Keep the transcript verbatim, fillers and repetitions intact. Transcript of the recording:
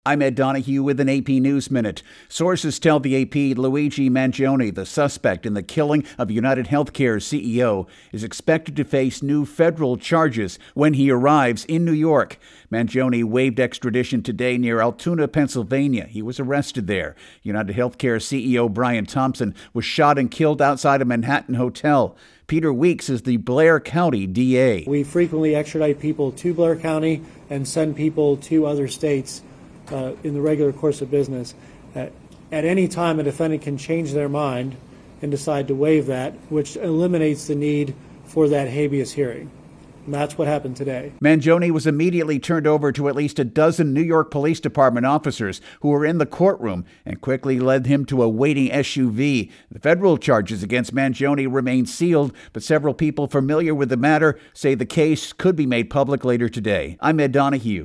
I'm Ed Donahue with an A P News Minute. Sources tell the A P Luigi Mangione, the suspect in the killing of United Healthcare's C E O, is expected to face new federal charges when he arrives in New York. Mangione waived extradition today near Altoona, Pennsylvania. He was arrested there. United Healthcare C E O Brian Thompson was shot and killed outside a Manhattan hotel. Peter Weeks is the Blair County D A. We frequently extradite people to Blair County and send people to other states Uh, in the regular course of business. Uh, at any time, a defendant can change their mind and decide to waive that, which eliminates the need for that habeas hearing. And that's what happened today. Mangione was immediately turned over to at least a dozen New York Police Department officers who were in the courtroom and quickly led him to a waiting S U V. The federal charges against Mangione remain sealed, but several people familiar with the matter say the case could be made public later today. I'm Ed Donahue.